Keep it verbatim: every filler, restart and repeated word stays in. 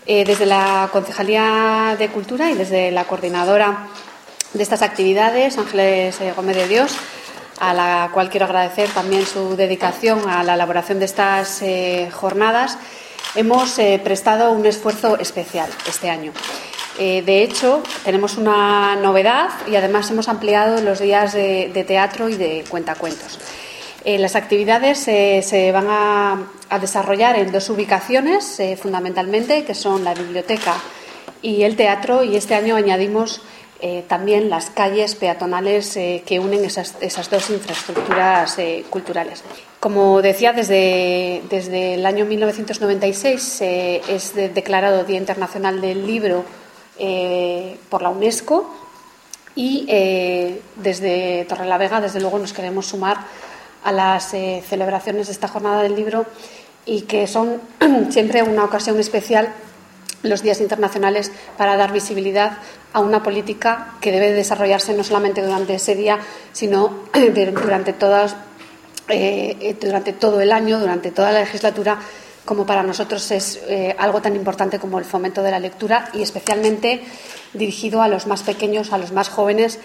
Eh, desde la Concejalía de Cultura y desde la coordinadora de estas actividades, Ángeles eh, Gómez de Dios, a la cual quiero agradecer también su dedicación a la elaboración de estas eh, jornadas, hemos eh, prestado un esfuerzo especial este año. Eh, de hecho, tenemos una novedad y además hemos ampliado los días de, de teatro y de cuentacuentos. Eh, las actividades eh, se van a, a desarrollar en dos ubicaciones, eh, fundamentalmente, que son la biblioteca y el teatro, y este año añadimos eh, también las calles peatonales eh, que unen esas, esas dos infraestructuras eh, culturales. Como decía, desde, desde el año mil novecientos noventa y seis eh, es de, declarado Día Internacional del Libro eh, por la UNESCO, y eh, desde Torrelavega, desde luego, nos queremos sumar a las eh, celebraciones de esta Jornada del Libro, y que son siempre una ocasión especial, los días internacionales, para dar visibilidad a una política que debe desarrollarse no solamente durante ese día, sino durante, todas, eh, durante todo el año, durante toda la legislatura, como para nosotros es eh, algo tan importante como el fomento de la lectura, y especialmente dirigido a los más pequeños, a los más jóvenes,